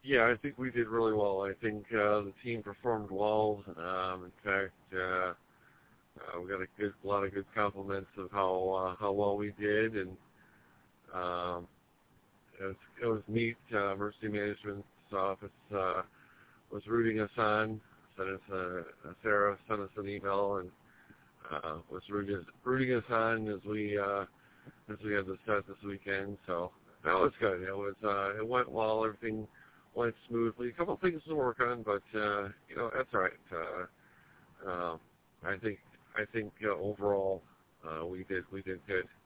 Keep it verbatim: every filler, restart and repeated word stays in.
Yeah, I think we did really well. I think uh, the team performed well. Um, in fact, uh, uh, we got a good, lot of good compliments of how uh, how well we did, and um, it was it was neat. Uh, Emergency Management's office uh, was rooting us on. Sent us a, Sarah sent us an email and uh, was rooting us, rooting us on as we uh, as we had the set this weekend. So that was good. It was uh, it went well. Everything went smoothly. A couple of things to work on, but uh, you know that's all right. Uh, uh, I think I think uh, overall uh, we did we did good.